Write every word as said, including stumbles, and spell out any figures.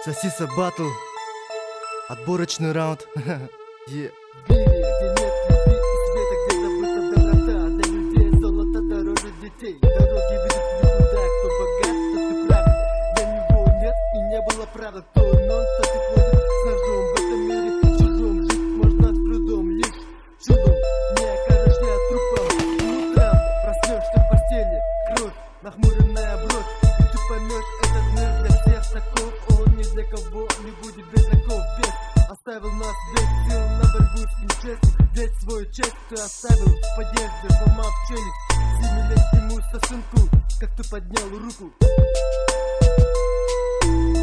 Сосиса батл. Отборочный раунд. Yeah. В мире, где нет любви и света, где забыта доброта, для людей золото дороже детей. Дороги ведут никуда, кто богат, тот и правит. Для него нет и не было правда, кто иной, тот и ходит с ножом. В этом мире чужом жить можно с трудом, лишь чудом не окажешься трупом. Утром проснешься в постели, кровь, нахмуренная бровь, и ты поймешь, этот мир для всех таков. Он ни для кого не будет без оков, без. Оставил нас без сил на борьбу с нечестным. Ведь свой честь ты оставил в подъезде, помав челюсть семилетнему сосунку, как ты поднял руку.